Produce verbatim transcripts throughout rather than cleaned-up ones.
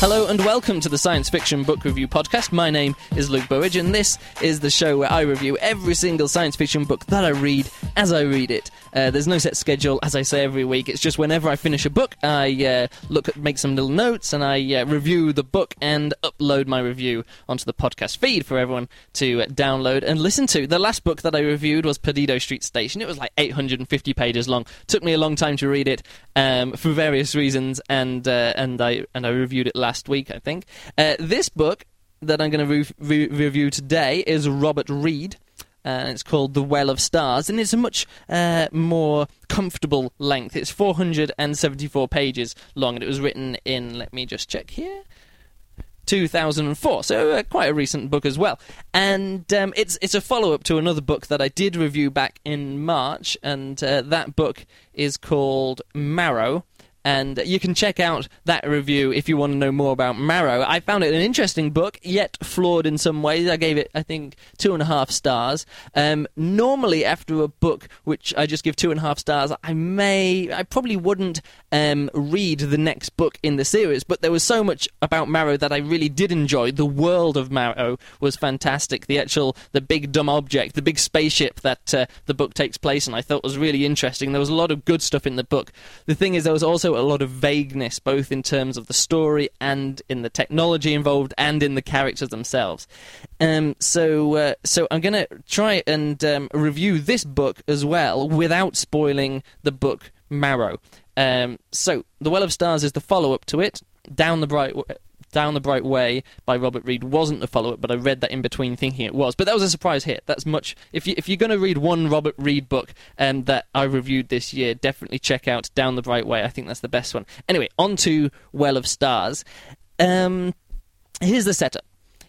Hello and welcome to the Science Fiction Book Review Podcast. My name is Luke Burridge, and this is the show where I review every single science fiction book that I read as I read it. Uh, there's no set schedule, as I say every week. It's just whenever I finish a book, I uh, look at, make some little notes, and I uh, review the book and upload my review onto the podcast feed for everyone to uh, download and listen to. The last book that I reviewed was Perdido Street Station. It was like eight hundred fifty pages long. Took me a long time to read it um, for various reasons, and uh, and I and I reviewed it last week, I think. Uh, this book that I'm going to re- re- review today is Robert Reid. Uh, it's called The Well of Stars, and it's a much uh, more comfortable length. It's four hundred seventy-four pages long, and it was written in, let me just check here, two thousand four, so uh, quite a recent book as well. And um, it's it's a follow-up to another book that I did review back in March, and uh, that book is called Marrow. And you can check out that review if you want to know more about Marrow. I found it an interesting book, yet flawed in some ways. I gave it, I think, two and a half stars. Um, normally, after a book which I just give two and a half stars, I may, I probably wouldn't um, read the next book in the series. But there was so much about Marrow that I really did enjoy. The world of Marrow was fantastic. The actual, the big dumb object, the big spaceship that uh, the book takes place in, I thought was really interesting. There was a lot of good stuff in the book. The thing is, there was also a lot of vagueness, both in terms of the story and in the technology involved and in the characters themselves. Um, so, uh, so I'm going to try and um, review this book as well without spoiling the book Marrow. Um, so, The Well of Stars is the follow-up to it. Down the Bright w- Down the Bright Way by Robert Reid wasn't the follow-up, but I read that in between thinking it was. But that was a surprise hit. That's much. If you if you're going to read one Robert Reid book um, that I reviewed this year, definitely check out Down the Bright Way. I think that's the best one. Anyway, on to Well of Stars. Um, here's the setup.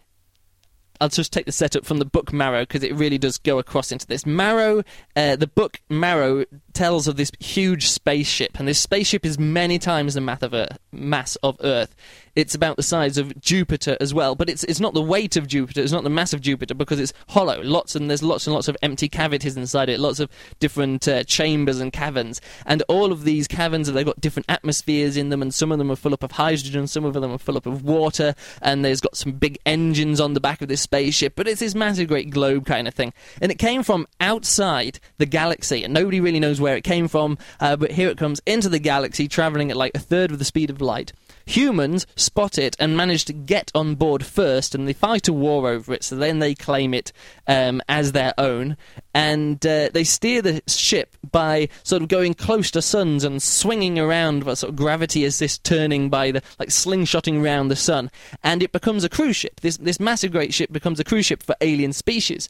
I'll just take the setup from the book Marrow, because it really does go across into this. Marrow, uh, the book Marrow tells of this huge spaceship, and this spaceship is many times the mass of Earth. Mass of Earth. It's about the size of Jupiter as well, but it's it's not the weight of Jupiter, it's not the mass of Jupiter, because it's hollow. Lots and there's lots and lots of empty cavities inside it, lots of different uh, chambers and caverns, and all of these caverns, they've got different atmospheres in them, and some of them are full up of hydrogen, some of them are full up of water, and there's got some big engines on the back of this spaceship, but it's this massive great globe kind of thing. And it came from outside the galaxy, and nobody really knows where it came from, uh, but here it comes into the galaxy, travelling at like a third of the speed of light. Humans spot it and manage to get on board first, and they fight a war over it, so then they claim it um, as their own, and uh, they steer the ship by sort of going close to suns and swinging around, what sort of gravity is this turning by the, like slingshotting around the sun, and it becomes a cruise ship. This, this massive great ship becomes a cruise ship for alien species.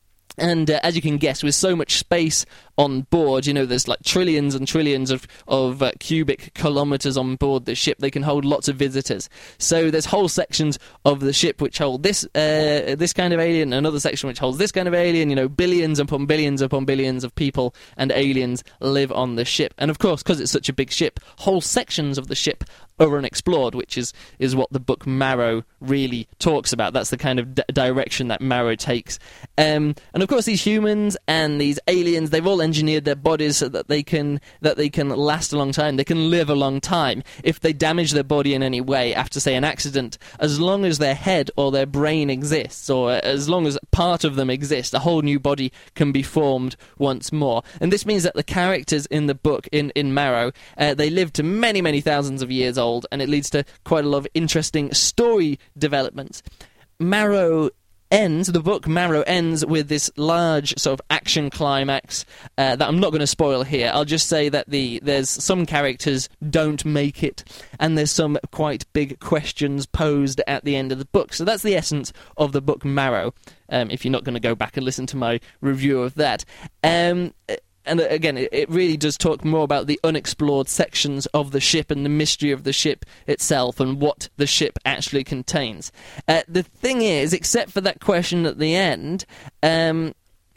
And uh, as you can guess, with so much space on board, you know, there's like trillions and trillions of, of uh, cubic kilometres on board the ship. They can hold lots of visitors. So there's whole sections of the ship which hold this uh, this kind of alien, another section which holds this kind of alien. You know, billions upon billions upon billions of people and aliens live on the ship. And of course, because it's such a big ship, whole sections of the ship are unexplored, which is, is what the book Marrow really talks about. That's the kind of d- direction that Marrow takes. Um, and of course, these humans and these aliens, they've all engineered their bodies so that they can that they can last a long time. They can live a long time. If they damage their body in any way after, say, an accident, as long as their head or their brain exists, or as long as part of them exists, a whole new body can be formed once more. And this means that the characters in the book, in, in Marrow, uh, they live to many, many thousands of years old, and it leads to quite a lot of interesting story developments. Marrow ends, the book Marrow ends with this large sort of action climax uh, that I'm not going to spoil here. I'll just say that the there's some characters don't make it, and there's some quite big questions posed at the end of the book. So that's the essence of the book Marrow, um, if you're not going to go back and listen to my review of that. Um... And again, it really does talk more about the unexplored sections of the ship and the mystery of the ship itself and what the ship actually contains. Uh, the thing is, except for that question at the end, um,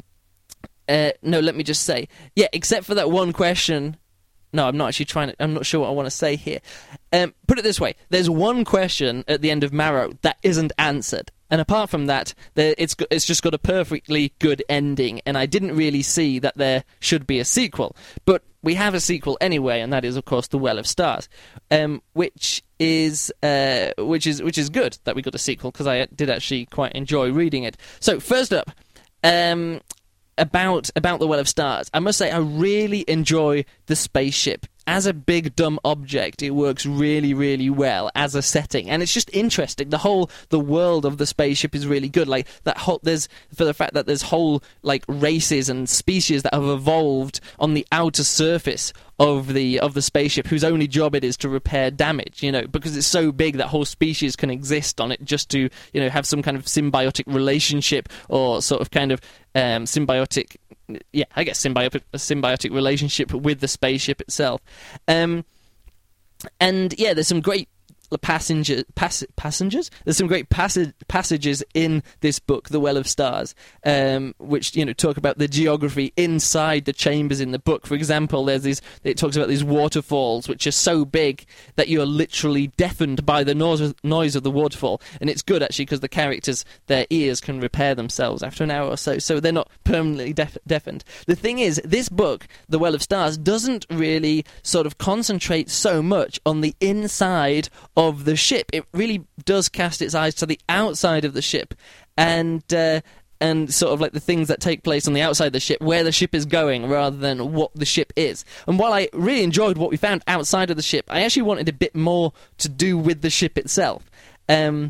uh, no, let me just say, yeah, except for that one question. No, I'm not actually trying to, I'm not sure what I want to say here. Um, put it this way, there's one question at the end of Marrow that isn't answered. And apart from that, there, it's it's just got a perfectly good ending, and I didn't really see that there should be a sequel. But we have a sequel anyway, and that is, of course, The Well of Stars, um, which is uh, which is which is good that we got a sequel, because I did actually quite enjoy reading it. So first up, um, about about The Well of Stars, I must say I really enjoy the spaceship. As a big dumb object, it works really, really well as a setting, and it's just interesting. The whole the world of the spaceship is really good. Like that whole there's for the fact that there's whole like races and species that have evolved on the outer surface of the of the spaceship, whose only job it is to repair damage. You know, because it's so big that whole species can exist on it just to you know have some kind of symbiotic relationship or sort of kind of um, symbiotic. Yeah, I guess symbiotic a symbiotic relationship with the spaceship itself, um, and yeah, there's some great passenger pass, passengers. There's some great passage, passages in this book, The Well of Stars, um, which you know talk about the geography inside the chambers in the book. For example, there's these. It talks about these waterfalls which are so big that you're literally deafened by the noise noise of the waterfall, and it's good actually because the characters, their ears can repair themselves after an hour or so, so they're not permanently deaf- deafened. The thing is, this book, The Well of Stars, doesn't really sort of concentrate so much on the inside of the ship. It really does cast its eyes to the outside of the ship, and uh, and sort of like the things that take place on the outside of the ship, where the ship is going, rather than what the ship is. And while I really enjoyed what we found outside of the ship, I actually wanted a bit more to do with the ship itself. Um,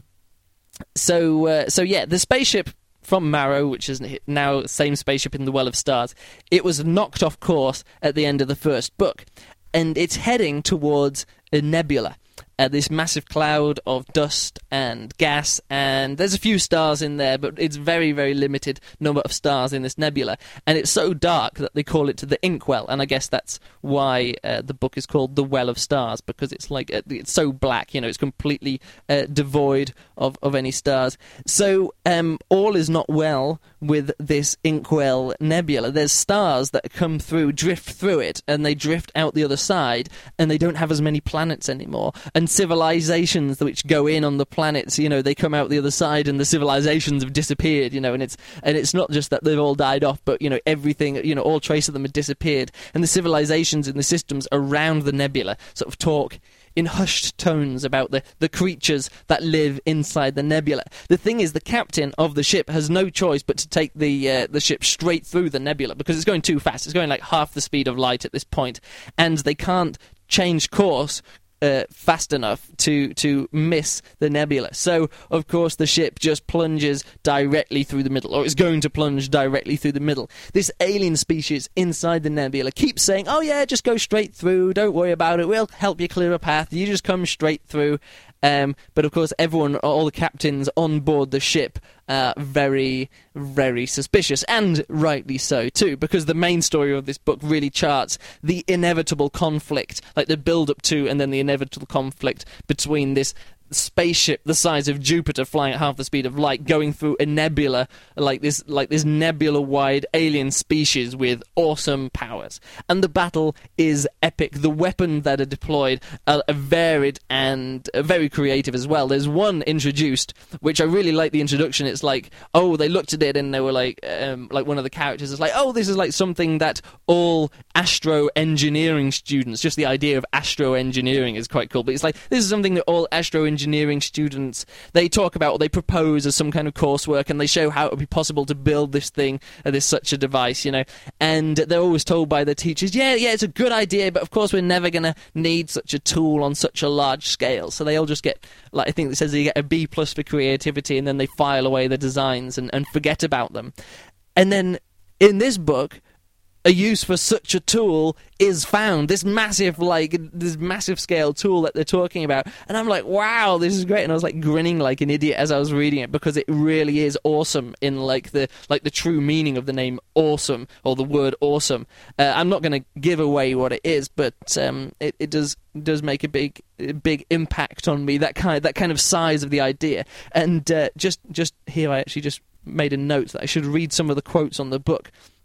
so uh, so yeah, the spaceship from Marrow, which is now the same spaceship in The Well of Stars, it was knocked off course at the end of the first book, and it's heading towards a nebula. Uh, this massive cloud of dust and gas, and there's a few stars in there, but it's very, very limited number of stars in this nebula, and it's so dark that they call it the Inkwell, and I guess that's why uh, the book is called The Well of Stars, because it's like uh, it's so black, you know, it's completely uh, devoid of, of any stars. So um, all is not well with this Inkwell Nebula. There's stars that come through, drift through it, and they drift out the other side, and they don't have as many planets anymore. And civilizations which go in on the planets, you know, they come out the other side, and the civilizations have disappeared, you know, and it's and it's not just that they've all died off, but, you know, everything, you know, all trace of them have disappeared. And the civilizations in the systems around the nebula sort of talk in hushed tones about the, the creatures that live inside the nebula. The thing is, the captain of the ship has no choice but to take the uh, the ship straight through the nebula, because it's going too fast. It's going like half the speed of light at this point, and they can't change course Uh, fast enough to to miss the nebula. So, of course, the ship just plunges directly through the middle, or is going to plunge directly through the middle. This alien species inside the nebula keeps saying, oh yeah, just go straight through, don't worry about it, we'll help you clear a path, you just come straight through. Um, but of course, everyone, all the captains on board the ship, are very, very suspicious, and rightly so too, because the main story of this book really charts the inevitable conflict, like the build-up to, and then the inevitable conflict between this spaceship the size of Jupiter, flying at half the speed of light, going through a nebula, like this like this nebula-wide alien species with awesome powers. And the battle is epic. The weapons that are deployed are, are varied and uh, very creative as well. There's one introduced, which I really like the introduction. It's like, oh, they looked at it and they were like, um, like one of the characters is like, oh, this is like something that all astro engineering students, just the idea of astro engineering is quite cool, but it's like, this is something that all astro engineering students, they talk about, or they propose as some kind of coursework, and they show how it would be possible to build this thing, uh, this such a device, you know, and they're always told by their teachers, yeah, yeah, it's a good idea, but of course we're never going to need such a tool on such a large scale. So they all just get, like, I think it says they get a B plus for creativity, and then they file away the designs and, and forget about them. And then in this book, a use for such a tool is found. This massive, like, this massive scale tool that they're talking about. And I'm like, wow, this is great. And I was, like, grinning like an idiot as I was reading it, because it really is awesome in, like, the like the true meaning of the name awesome, or the word awesome. Uh, I'm not going to give away what it is, but um, it, it does does make a big big impact on me, that kind of, that kind of size of the idea. And uh, just, just here, I actually just made a note that I should read some of the quotes on the book.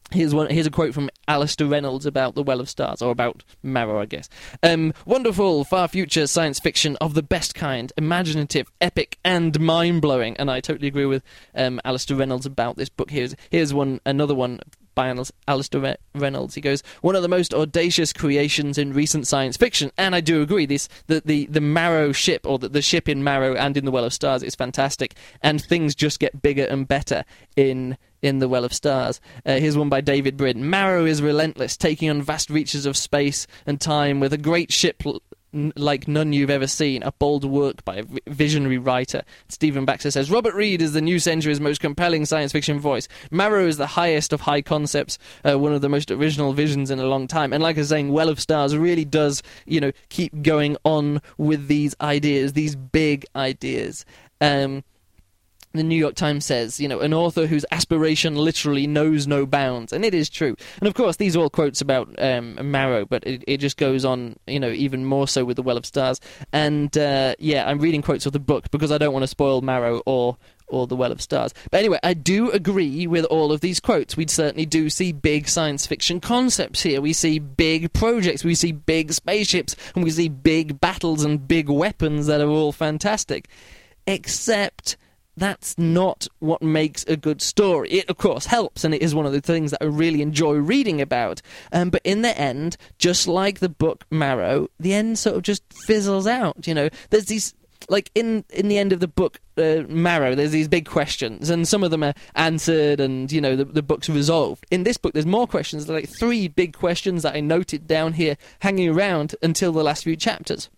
Here's one. Here's a quote from Alistair Reynolds about The Well of Stars, or about Marrow, I guess. Um, wonderful, far future science fiction of the best kind, imaginative, epic, and mind-blowing. And I totally agree with um, Alistair Reynolds about this book. Here's here's one, another one by Alistair Re- Reynolds. He goes, one of the most audacious creations in recent science fiction, and I do agree. This the the, the Marrow ship, or the, the ship in Marrow and in The Well of Stars, is fantastic, and things just get bigger and better in. in The Well of Stars. Uh, here's one by David Brin. Marrow is relentless, taking on vast reaches of space and time with a great ship l- n- like none you've ever seen, a bold work by a v- visionary writer. Stephen Baxter says, Robert Reed is the new century's most compelling science fiction voice. Marrow is the highest of high concepts, uh, one of the most original visions in a long time. And like I was saying, Well of Stars really does, you know, keep going on with these ideas, these big ideas. Um... The New York Times says, you know, an author whose aspiration literally knows no bounds. And it is true. And of course, these are all quotes about um, Marrow, but it, it just goes on, you know, even more so with The Well of Stars. And, uh, yeah, I'm reading quotes of the book because I don't want to spoil Marrow or... or The Well of Stars. But anyway, I do agree with all of these quotes. We certainly do see big science fiction concepts here. We see big projects, we see big spaceships, and we see big battles and big weapons that are all fantastic. Except... that's not what makes a good story. It, of course, helps, and it is one of the things that I really enjoy reading about. Um, but in the end, just like the book Marrow, the end sort of just fizzles out, you know. There's these... Like, in, in the end of the book, uh, Marrow, there's these big questions, and some of them are answered, and, you know, the, the book's resolved. In this book, there's more questions. There are, like, three big questions that I noted down here, hanging around until the last few chapters.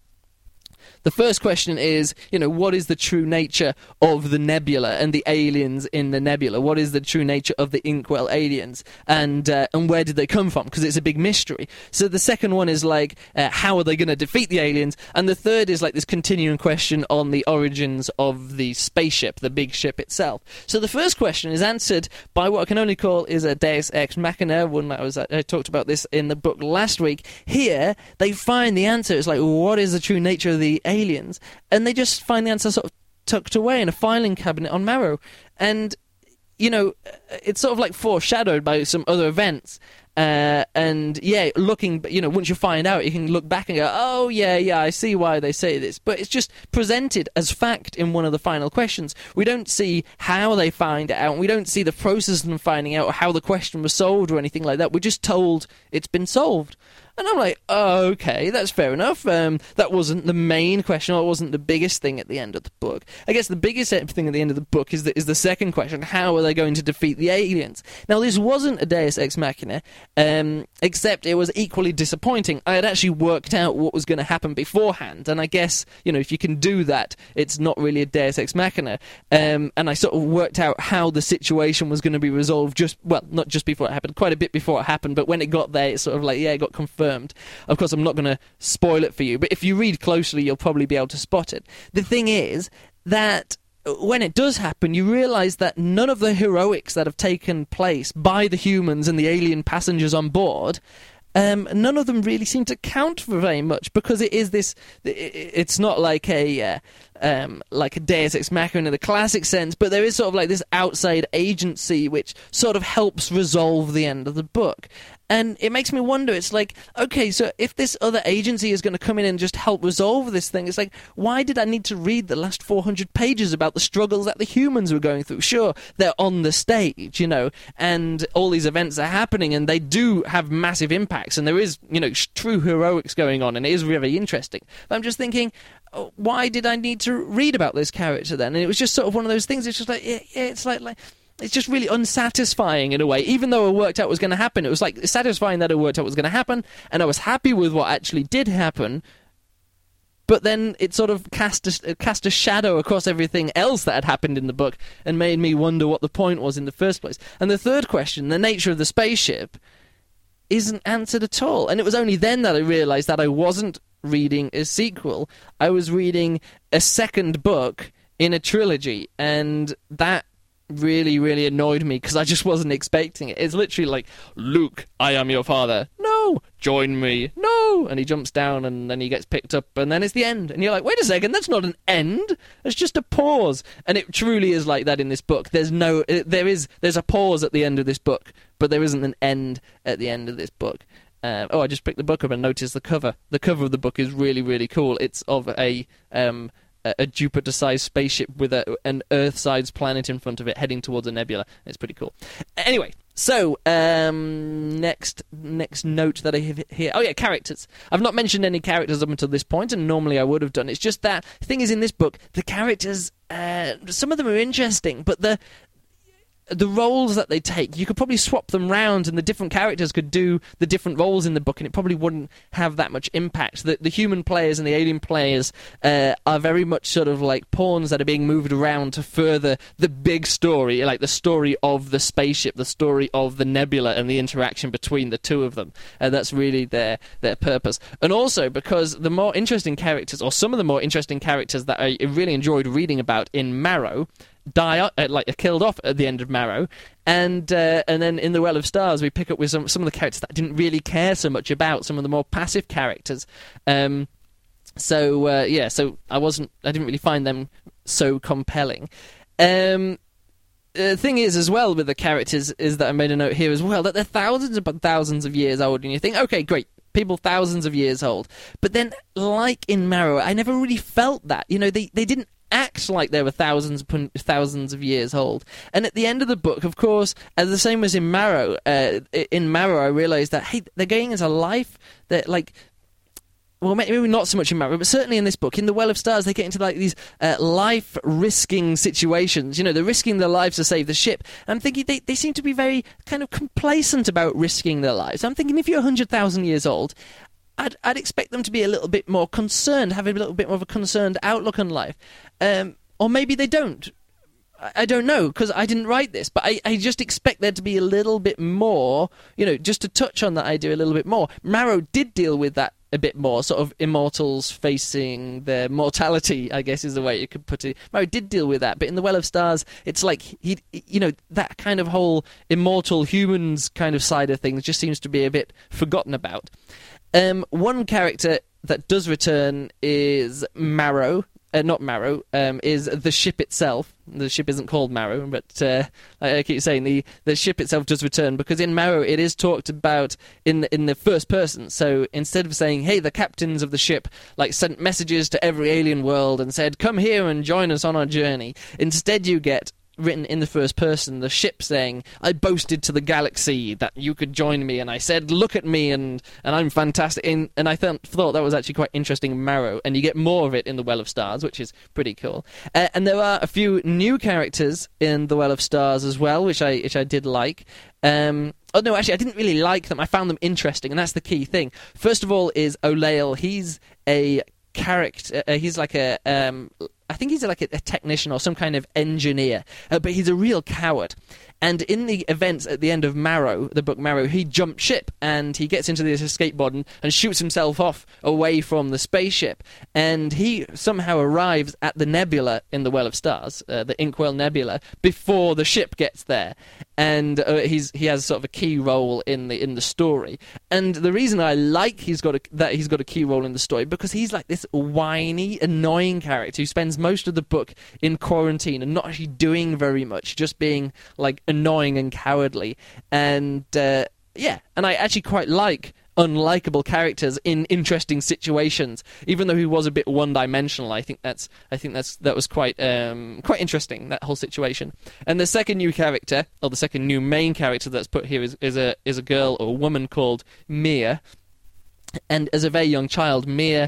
The first question is, you know, what is the true nature of the nebula and the aliens in the nebula? What is the true nature of the Inkwell aliens? And uh, and where did they come from? Because it's a big mystery. So the second one is like, uh, how are they going to defeat the aliens? And the third is like this continuing question on the origins of the spaceship, the big ship itself. So the first question is answered by what I can only call is a Deus Ex Machina, one that I, was, I talked about this in the book last week. Here, they find the answer. It's like, what is the true nature of the aliens, and they just find the answer sort of tucked away in a filing cabinet on Marrow. And, you know, it's sort of like foreshadowed by some other events. Uh, and, yeah, looking, you know, once you find out, you can look back and go, oh, yeah, yeah, I see why they say this. But it's just presented as fact in one of the final questions. We don't see how they find it out, and we don't see the process of them finding out or how the question was solved or anything like that. We're just told it's been solved. And I'm like, oh, okay, that's fair enough. Um, that wasn't the main question, or it wasn't the biggest thing at the end of the book. I guess the biggest thing at the end of the book is the, is the second question, how are they going to defeat the aliens? Now, this wasn't a Deus Ex Machina, um, except it was equally disappointing. I had actually worked out what was going to happen beforehand, and I guess, you know, if you can do that, it's not really a Deus Ex Machina. Um, and I sort of worked out how the situation was going to be resolved just, well, not just before it happened, quite a bit before it happened, but when it got there, it's sort of like, yeah, it got confirmed. Of course, I'm not going to spoil it for you, but if you read closely, you'll probably be able to spot it. The thing is that when it does happen, you realise that none of the heroics that have taken place by the humans and the alien passengers on board, um, none of them really seem to count for very much, because it is this, it's not like a uh, um, like a Deus Ex Machina in the classic sense, but there is sort of like this outside agency which sort of helps resolve the end of the book. And it makes me wonder, it's like, okay, so if this other agency is going to come in and just help resolve this thing, it's like, why did I need to read the last four hundred pages about the struggles that the humans were going through? Sure, they're on the stage, you know, and all these events are happening, and they do have massive impacts, and there is, you know, true heroics going on, and it is really interesting. But I'm just thinking, oh, why did I need to read about this character then? And it was just sort of one of those things, it's just like, yeah, yeah it's like... like it's just really unsatisfying in a way. Even though it worked out what was going to happen, it was like satisfying that it worked out what was going to happen, and I was happy with what actually did happen. But then it sort of cast a, cast a shadow across everything else that had happened in the book and made me wonder what the point was in the first place. And the third question, the nature of the spaceship, isn't answered at all. And it was only then that I realised that I wasn't reading a sequel. I was reading a second book in a trilogy, and that really, really annoyed me because I just wasn't expecting it. It's literally like, Luke, I am your father. No, no, join me, no, and he jumps down and then he gets picked up and then it's the end. And you're like, wait a second, that's not an end, it's just a pause. And it truly is like that in this book. There's no, there is, there's a pause at the end of this book, but there isn't an end at the end of this book. Uh, oh, I just picked the book up and noticed the cover. The cover of the book is really, really cool. It's of a um, a Jupiter-sized spaceship with a, an Earth-sized planet in front of it heading towards a nebula. It's pretty cool. Anyway, so um, next next note that I have here. Oh yeah, characters. I've not mentioned any characters up until this point, and normally I would have done. It's just that the thing is, in this book, the characters, uh, some of them are interesting, but the the roles that they take, you could probably swap them round and the different characters could do the different roles in the book and it probably wouldn't have that much impact. The, the human players and the alien players uh, are very much sort of like pawns that are being moved around to further the big story, like the story of the spaceship, the story of the nebula and the interaction between the two of them. And uh, that's really their, their purpose. And also because the more interesting characters, or some of the more interesting characters that I really enjoyed reading about in Marrow, die uh, like are killed off at the end of Marrow, and uh, and then in The Well of Stars we pick up with some some of the characters that I didn't really care so much about, some of the more passive characters. Um, so uh, yeah, so I wasn't, I didn't really find them so compelling. Um, the thing is, as well, with the characters, is that I made a note here as well that they're thousands upon thousands of years old, and you think, okay, great. People thousands of years old. But then, like in Marrow, I never really felt that. You know, they, they didn't act like they were thousands upon thousands of years old. And at the end of the book, of course, as the same as in Marrow, uh, in Marrow I realised that, hey, they're going into life that, like, well, maybe not so much in Marrow, but certainly in this book, in The Well of Stars, they get into like these uh, life-risking situations. You know, they're risking their lives to save the ship. And I'm thinking they, they seem to be very kind of complacent about risking their lives. I'm thinking if you're one hundred thousand years old, I'd, I'd expect them to be a little bit more concerned, have a little bit more of a concerned outlook on life. Um, or maybe they don't. I, I don't know, because I didn't write this, but I, I just expect there to be a little bit more, you know, just to touch on that idea a little bit more. Marrow did deal with that a bit more, sort of immortals facing their mortality, I guess is the way you could put it. Marrow did deal with that, but in The Well of Stars, it's like, he, you know, that kind of whole immortal humans kind of side of things just seems to be a bit forgotten about. Um, one character that does return is Marrow. Uh, not Marrow, um, is the ship itself. The ship isn't called Marrow, but uh, like I keep saying, the, the ship itself does return, because in Marrow it is talked about in the, in the first person. So instead of saying, hey, the captains of the ship like sent messages to every alien world and said, come here and join us on our journey, instead you get written in the first person, the ship saying, I boasted to the galaxy that you could join me, and I said, look at me, and, and I'm fantastic. And, and I th- thought that was actually quite interesting in Marrow, and you get more of it in The Well of Stars, which is pretty cool. Uh, and there are a few new characters in The Well of Stars as well, which I which I did like. Um, oh, no, actually, I didn't really like them. I found them interesting, and that's the key thing. First of all is O'Leil. He's a character, uh, he's like a... Um, I think he's like a, a technician or some kind of engineer, uh, but he's a real coward. And in the events at the end of Marrow, the book Marrow, he jumps ship and he gets into this escape pod and, and shoots himself off away from the spaceship. And he somehow arrives at the nebula in The Well of Stars, uh, the Inkwell Nebula, before the ship gets there. And uh, he's he has sort of a key role in the in the story. And the reason I like he's got a, that he's got a key role in the story, because he's like this whiny, annoying character who spends most of the book in quarantine and not actually doing very much, just being like annoying and cowardly. And uh, yeah, and I actually quite like unlikable characters in interesting situations, even though he was a bit one-dimensional. I think that's I think that's that was quite um, quite interesting, that whole situation. And the second new character, or the second new main character that's put here is, is a is a girl or a woman called Mia. And as a very young child, Mia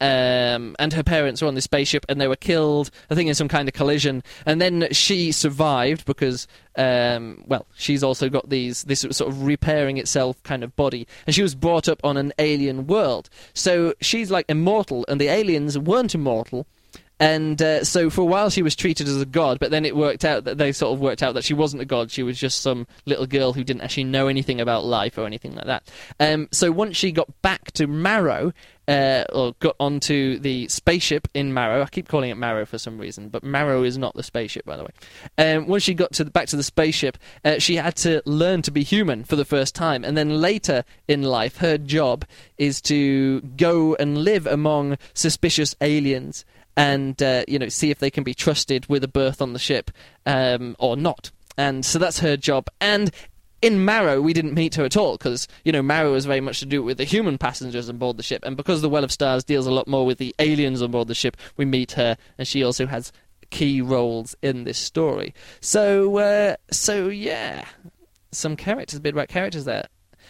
Um, and her parents were on this spaceship and they were killed, I think in some kind of collision, and then she survived because um, well, she's also got these this sort of repairing itself kind of body, and she was brought up on an alien world, so she's like immortal and the aliens weren't immortal. And uh, so for a while she was treated as a god, but then it worked out that they sort of worked out that she wasn't a god, she was just some little girl who didn't actually know anything about life or anything like that. Um, so once she got back to Marrow, uh, or got onto the spaceship in Marrow. I keep calling it Marrow for some reason, but Marrow is not the spaceship, by the way. Um, once she got to the, back to the spaceship, uh, she had to learn to be human for the first time, and then later in life, her job is to go and live among suspicious aliens and uh, you know, see if they can be trusted with a berth on the ship um, or not. And so that's her job. And in Marrow, we didn't meet her at all, because, you know, Marrow was very much to do with the human passengers on board the ship, and because the Well of Stars deals a lot more with the aliens on board the ship, we meet her, and she also has key roles in this story. So, uh, so yeah, some characters, a bit about characters there.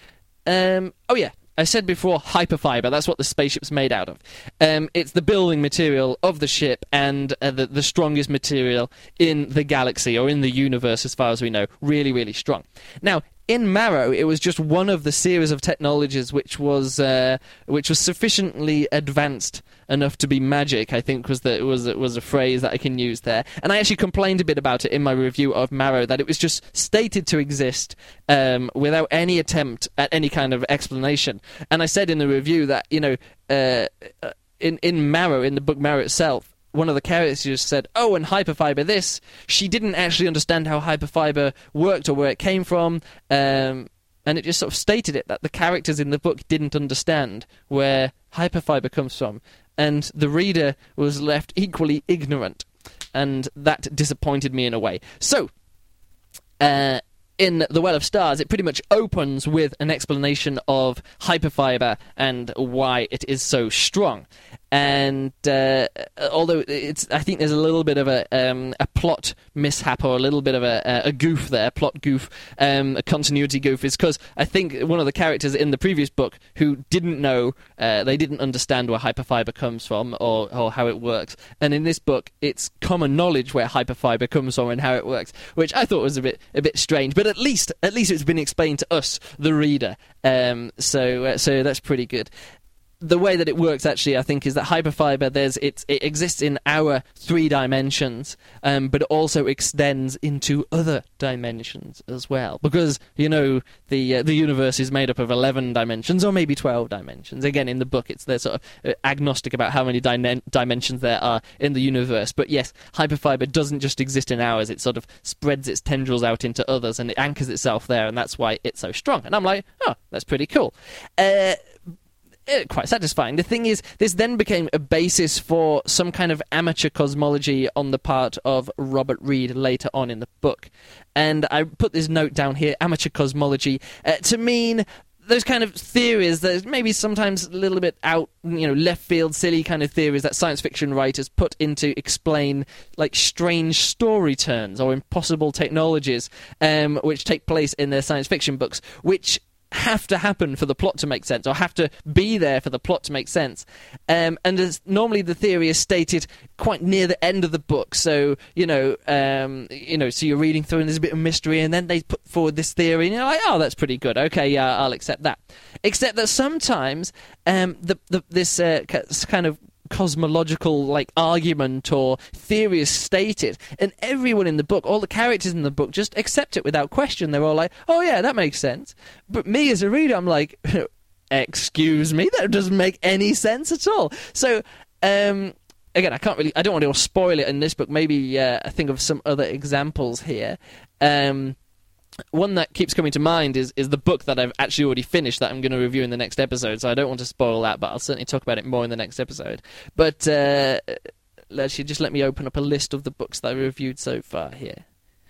Um, oh yeah, I said before, hyperfiber, that's what the spaceship's made out of. Um, it's the building material of the ship, and uh, the, the strongest material in the galaxy, or in the universe as far as we know. Really, really strong. Now, in Marrow, it was just one of the series of technologies which was uh, which was sufficiently advanced enough to be magic, I think was the was was a phrase that I can use there. And I actually complained a bit about it in my review of Marrow, that it was just stated to exist um, without any attempt at any kind of explanation. And I said in the review that, you know, uh, in in Marrow, in the book Marrow itself, one of the characters just said, oh, and hyperfiber this. She didn't actually understand how hyperfiber worked or where it came from, um, and it just sort of stated it, that the characters in the book didn't understand where hyperfiber comes from, and the reader was left equally ignorant, and that disappointed me in a way. So, uh, in The Well of Stars, it pretty much opens with an explanation of hyperfiber and why it is so strong. And uh, although it's, I think there's a little bit of a um, a plot mishap, or a little bit of a, a goof there, plot goof, um, a continuity goof, is because I think one of the characters in the previous book who didn't know, uh, they didn't understand where hyperfiber comes from, or, or how it works. And in this book, it's common knowledge where hyperfiber comes from and how it works, which I thought was a bit a bit strange. But at least at least it's been explained to us, the reader. Um, so uh, so that's pretty good. The way that it works, actually, I think, is that hyperfiber, there's it, it exists in our three dimensions, um, but it also extends into other dimensions as well. Because, you know, the uh, the universe is made up of eleven dimensions, or maybe twelve dimensions. Again, in the book, it's they're sort of uh, agnostic about how many dim- dimensions there are in the universe. But yes, hyperfiber doesn't just exist in ours. It sort of spreads its tendrils out into others, and it anchors itself there, and that's why it's so strong. And I'm like, oh, that's pretty cool. Uh... Quite satisfying. The thing is, this then became a basis for some kind of amateur cosmology on the part of Robert Reed later on in the book. And I put this note down here, amateur cosmology, uh, to mean those kind of theories that maybe sometimes a little bit out, you know, left field, silly kind of theories that science fiction writers put in to explain, like, strange story turns or impossible technologies, um, which take place in their science fiction books, which have to happen for the plot to make sense, or have to be there for the plot to make sense. Um, and as normally the theory is stated quite near the end of the book, so, you know, um, you know, so you're reading through and there's a bit of mystery, and then they put forward this theory, and you're like, oh, that's pretty good, okay, yeah, I'll accept that. Except that sometimes um, the, the this uh, kind of cosmological, like, argument or theory is stated, and everyone in the book, all the characters in the book, just accept it without question. They're all like, oh yeah, that makes sense. But me as a reader, I'm like, excuse me, that doesn't make any sense at all. So um again, I can't really, I don't want to spoil it in this book. Maybe uh, I think of some other examples here. um One that keeps coming to mind is, is the book that I've actually already finished that I'm going to review in the next episode, so I don't want to spoil that, but I'll certainly talk about it more in the next episode. But uh, actually, just let me open up a list of the books that I reviewed so far here.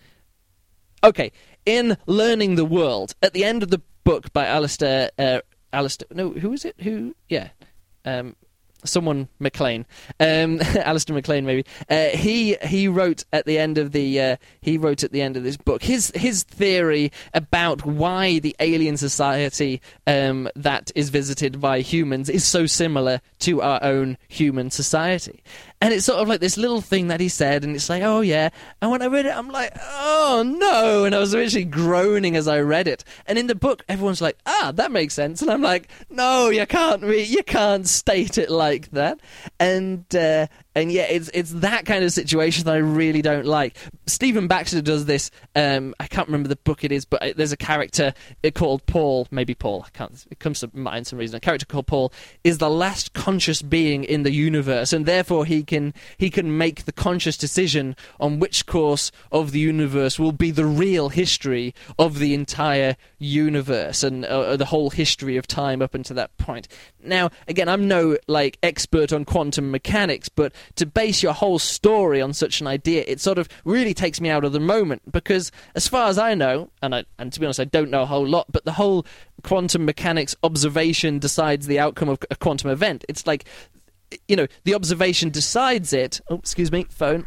Okay, in Learning the World, at the end of the book by Alistair... Uh, Alistair... No, who is it? Who... Yeah. Um... Someone McLean, um, Alistair McLean, maybe. Uh, he he wrote at the end of the uh, he wrote at the end of this book his his theory about why the alien society um, that is visited by humans is so similar to our own human society. And it's sort of like this little thing that he said, and it's like, oh yeah. And when I read it, I'm like, oh no. And I was actually groaning as I read it. And in the book, everyone's like, ah, that makes sense. And I'm like, no, you can't re- you can't state it like that. And uh, and yeah, it's it's that kind of situation that I really don't like. Stephen Baxter does this. Um, I can't remember the book it is, but there's a character called Paul. Maybe Paul. I can't. It comes to mind for some reason. A character called Paul is the last conscious being in the universe, and therefore he can he can make the conscious decision on which course of the universe will be the real history of the entire universe and uh, the whole history of time up until that point. Now, again, I'm no like expert on quantum mechanics, but to base your whole story on such an idea, it sort of really takes me out of the moment, because as far as I know, and I, and to be honest, I don't know a whole lot, but the whole quantum mechanics observation decides the outcome of a quantum event. It's like, you know, the observation decides it. Oh, excuse me, phone.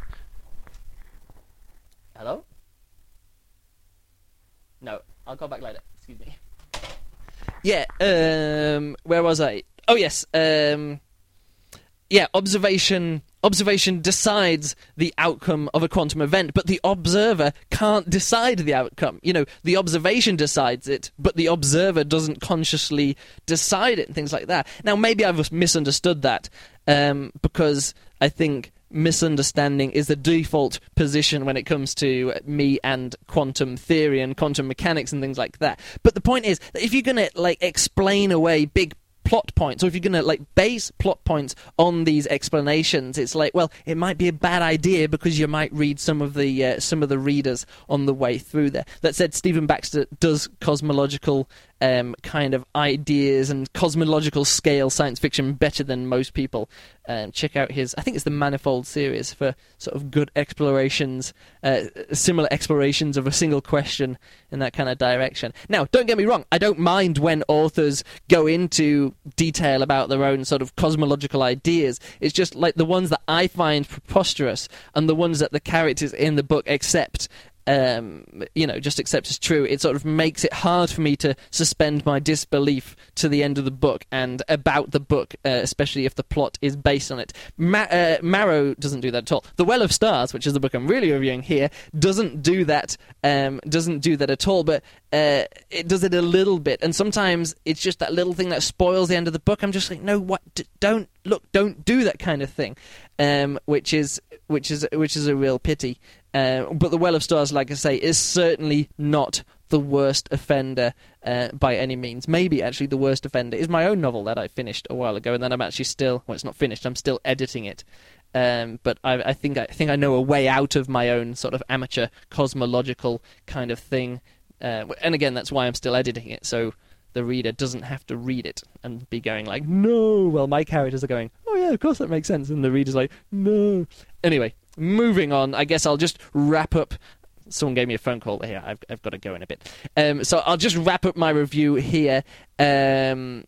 Hello? No, I'll call back later. Excuse me. Yeah, um, where was I? Oh, yes, um, yeah, observation... Observation decides the outcome of a quantum event, but the observer can't decide the outcome. You know, the observation decides it, but the observer doesn't consciously decide it and things like that. Now, maybe I've misunderstood that, um, because I think misunderstanding is the default position when it comes to me and quantum theory and quantum mechanics and things like that. But the point is that if you're going to, like, explain away big plot points, or if you're going to like base plot points on these explanations, it's like, well, it might be a bad idea because you might read some of the uh, some of the readers on the way through there. That said, Stephen Baxter does cosmological um, kind of ideas and cosmological scale science fiction better than most people. Um, check out his, I think it's the Manifold series, for sort of good explorations, uh, similar explorations of a single question in that kind of direction. Now, don't get me wrong, I don't mind when authors go into detail about their own sort of cosmological ideas. It's just like the ones that I find preposterous and the ones that the characters in the book accept, um, you know, just accept as true. It sort of makes it hard for me to suspend my disbelief to the end of the book and about the book, uh, especially if the plot is based on it. Ma- uh, Marrow doesn't do that at all. The Well of Stars, which is the book I'm really reviewing here, doesn't do that. Um, doesn't do that at all. But uh, it does it a little bit, and sometimes it's just that little thing that spoils the end of the book. I'm just like, no, what? D- don't look, don't do that kind of thing, um, which is which is which is a real pity. Uh, but The Well of Stars, like I say, is certainly not the worst offender uh, by any means. Maybe, actually, the worst offender is my own novel that I finished a while ago, and then I'm actually still... Well, it's not finished. I'm still editing it. Um, but I, I think I think I know a way out of my own sort of amateur cosmological kind of thing. Uh, and again, that's why I'm still editing it, so the reader doesn't have to read it and be going like, no, well, my characters are going, oh yeah, of course that makes sense, and the reader's like, no. Anyway, moving on, I guess I'll just wrap up. Someone gave me a phone call here. I've, I've got to go in a bit. Um, so I'll just wrap up my review here um,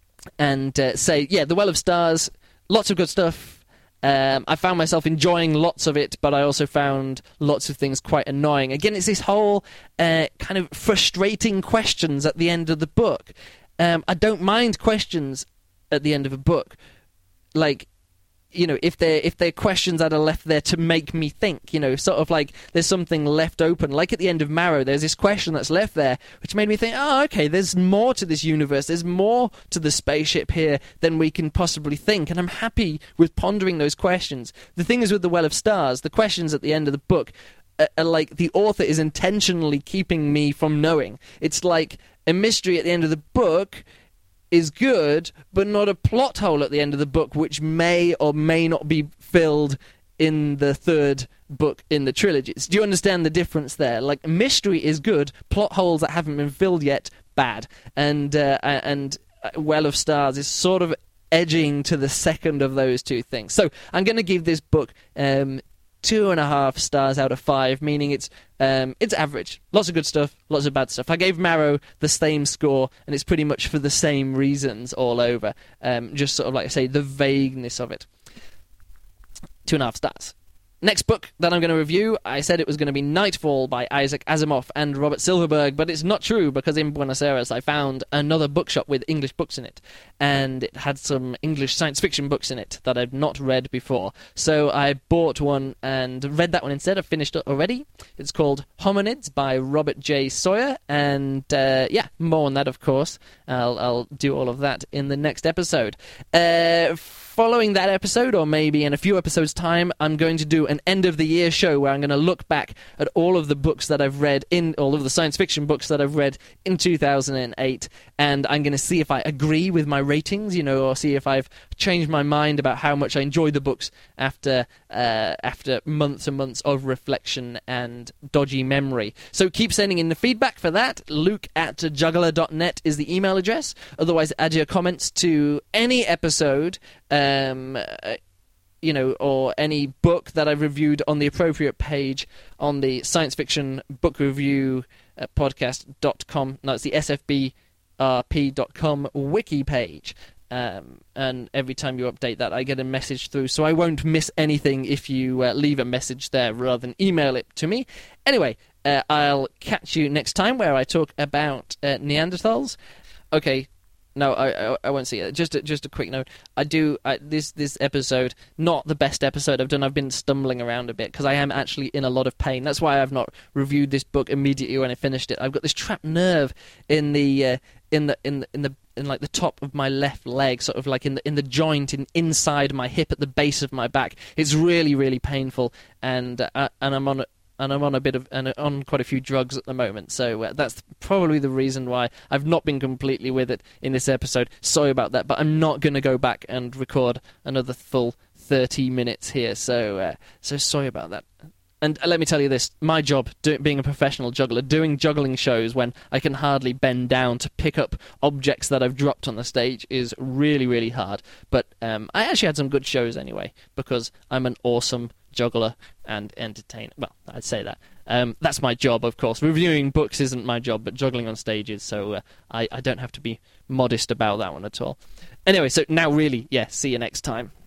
and uh, say, yeah, The Well of Stars, lots of good stuff. Um, I found myself enjoying lots of it, but I also found lots of things quite annoying. Again, it's this whole uh, kind of frustrating questions at the end of the book. Um, I don't mind questions at the end of a book. Like, you know, if they're, if they're questions that are left there to make me think, you know, sort of like there's something left open. Like at the end of Marrow, there's this question that's left there, which made me think, oh, okay, there's more to this universe. There's more to the spaceship here than we can possibly think. And I'm happy with pondering those questions. The thing is with The Well of Stars, the questions at the end of the book are, are like the author is intentionally keeping me from knowing. It's like a mystery at the end of the book is good, but not a plot hole at the end of the book, which may or may not be filled in the third book in the trilogies. Do you understand the difference there? Like, mystery is good, plot holes that haven't been filled yet, bad. And uh, and Well of Stars is sort of edging to the second of those two things. So I'm going to give this book um, two and a half stars out of five, meaning it's um, it's average. Lots of good stuff, lots of bad stuff. I gave Marrow the same score, and it's pretty much for the same reasons all over. Um, just sort of like I say, the vagueness of it. Two and a half stars. Next book that I'm going to review, I said it was going to be Nightfall by Isaac Asimov and Robert Silverberg, but it's not true, because in Buenos Aires I found another bookshop with English books in it, and it had some English science fiction books in it that I've not read before. So I bought one and read that one instead. I've finished it already. It's called Hominids by Robert J. Sawyer, and uh, yeah, more on that, of course. I'll, I'll do all of that in the next episode. Uh, following that episode, or maybe in a few episodes' time, I'm going to do an end-of-the-year show where I'm going to look back at all of the books that I've read, in all of the science fiction books that I've read in two thousand eight, and I'm going to see if I agree with my ratings, you know, or see if I've changed my mind about how much I enjoy the books after uh, after months and months of reflection and dodgy memory. So keep sending in the feedback for that. Luke at juggler dot net is the email address. Otherwise, add your comments to any episode, um... Uh, you know, or any book that I've reviewed on the appropriate page on the Science Fiction Book Review uh, podcast dot com. No, it's the S F B R P dot com wiki page. Um, and every time you update that, I get a message through, so I won't miss anything if you uh, leave a message there rather than email it to me. Anyway, uh, I'll catch you next time where I talk about uh, Neanderthals. Okay. No, I, I I won't see it. Just a, just a quick note. I do I, this this episode, not the best episode I've done. I've been stumbling around a bit because I am actually in a lot of pain. That's why I've not reviewed this book immediately when I finished it. I've got this trapped nerve in the uh, in the in the in the in like the top of my left leg, sort of like in the in the joint in inside my hip at the base of my back. It's really really painful, and uh, and I'm on. A, And I'm on a bit of and on quite a few drugs at the moment, so uh, that's probably the reason why I've not been completely with it in this episode. Sorry about that, but I'm not going to go back and record another full thirty minutes here. So, uh, so sorry about that. And uh, let me tell you this: my job, do, being a professional juggler, doing juggling shows when I can hardly bend down to pick up objects that I've dropped on the stage, is really, really hard. But um, I actually had some good shows anyway, because I'm an awesome juggler and entertainer. Well, I'd say that. Um, that's my job, of course. Reviewing books isn't my job, but juggling on stages, so uh, I, I don't have to be modest about that one at all. Anyway, so now really, yeah, see you next time.